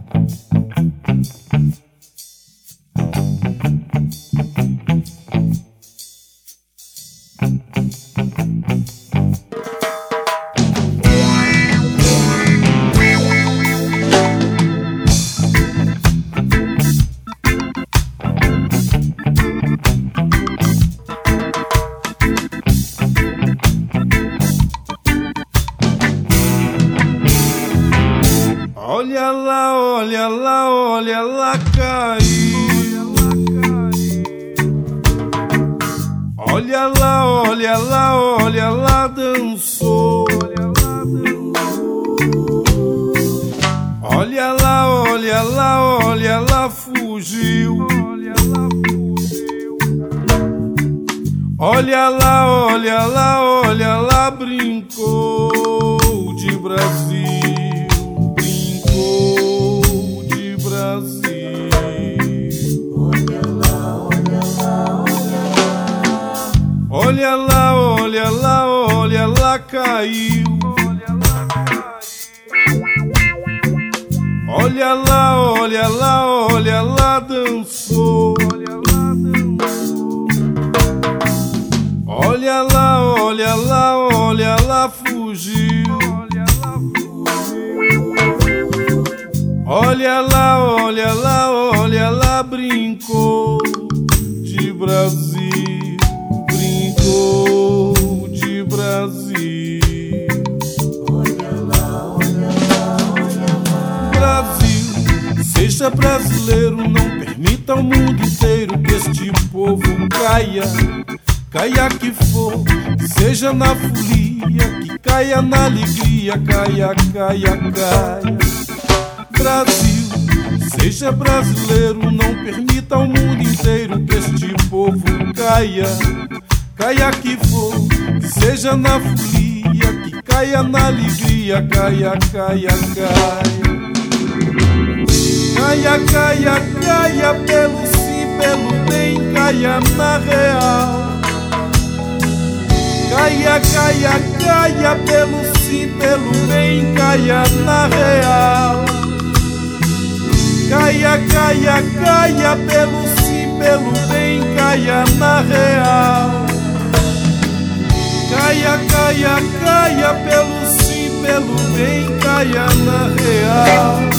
Olha lá, olha lá, olha lá, caiu. Olha lá, olha lá, olha lá, dançou. Olha lá, olha lá, olha lá, fugiu. Olha lá, olha lá, olha lá, brincou de Brasil. Olha lá, olha lá, olha lá, caiu. Olha lá, olha lá, olha lá, dançou. Olha lá, olha lá, olha lá, fugiu. Olha lá, olha lá, olha lá, brincou de Brasil. Brincou de Brasil. Olha lá, olha lá, olha lá. Brasil, seja brasileiro, não permita ao mundo inteiro que este povo caia. Caia que for, seja na folia, que caia na alegria, caia, caia, caia. Brasil, seja brasileiro, não permita ao mundo inteiro que este povo caia. Caia que for, seja na folia, que caia na alegria, caia, caia, caia. Caia, caia, caia, pelo sim, pelo bem, caia na real. Caia, caia, caia, pelo sim, pelo bem, caia na real. Caia, caia, caia, pelo sim, pelo bem, caia na real. Caia, caia, caia, pelo sim, pelo bem, caia na real.